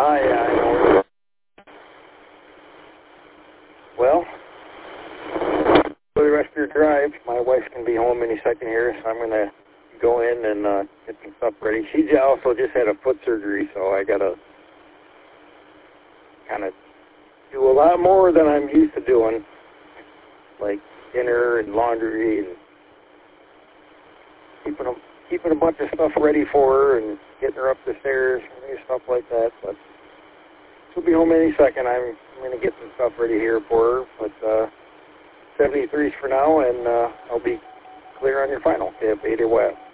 Yeah, I know. Well, for the rest of your drive, my wife's going to be home any second here, so I'm going to go in and get some stuff ready. She also just had a foot surgery, so I got to kind of do a lot more than I'm used to doing, like dinner and laundry and keeping a bunch of stuff ready for her and getting her up the stairs and stuff like that. But she'll be home any second. I'm going to get some stuff ready here for her. But 73s for now, and I'll be clear on your final. Okay, 80 West.